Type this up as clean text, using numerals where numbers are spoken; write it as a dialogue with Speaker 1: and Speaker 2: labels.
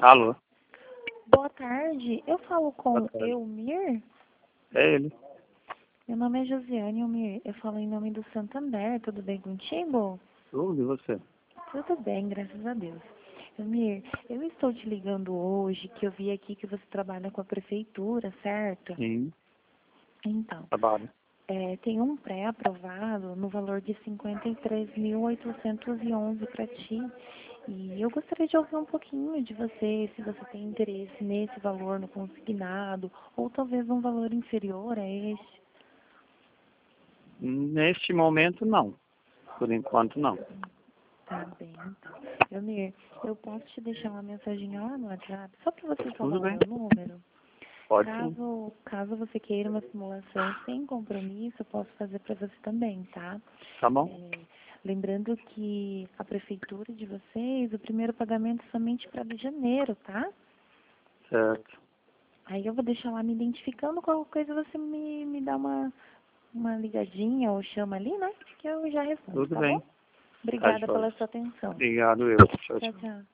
Speaker 1: Alô?
Speaker 2: Boa tarde, eu falo com
Speaker 1: Boa tarde.
Speaker 2: Elmir?
Speaker 1: É ele.
Speaker 2: Meu nome é Josiane Elmir, eu falo em nome do Santander, tudo bem contigo?
Speaker 1: Tudo e você?
Speaker 2: Tudo bem, graças a Deus. Elmir, eu estou te ligando hoje que eu vi aqui que você trabalha com a prefeitura, certo?
Speaker 1: Sim,
Speaker 2: Então,
Speaker 1: trabalho.
Speaker 2: tem um pré-aprovado no valor de 53.811 para ti. E eu gostaria de ouvir um pouquinho de você, se você tem interesse nesse valor no consignado, ou talvez um valor inferior a este.
Speaker 1: Neste momento, não. Por enquanto, não.
Speaker 2: Tá bem, então. Elmir, eu posso te deixar uma mensagem lá no WhatsApp, só para você
Speaker 1: Tudo
Speaker 2: salvar o
Speaker 1: bem.
Speaker 2: meu número?
Speaker 1: Pode sim.
Speaker 2: Caso você queira uma simulação sem compromisso, eu posso fazer para você também, tá?
Speaker 1: Tá bom?
Speaker 2: Lembrando que a prefeitura de vocês, o primeiro pagamento é somente para de janeiro, tá?
Speaker 1: Certo.
Speaker 2: Aí eu vou deixar lá me identificando, qualquer coisa você me dá uma ligadinha ou chama ali, né? Que eu já respondo,
Speaker 1: Tudo
Speaker 2: tá bom?
Speaker 1: bem. Tá
Speaker 2: Obrigada
Speaker 1: jóia.
Speaker 2: pela sua atenção.
Speaker 1: Obrigado, eu. Tchau,
Speaker 2: Tchau,
Speaker 1: tchau.
Speaker 2: tchau.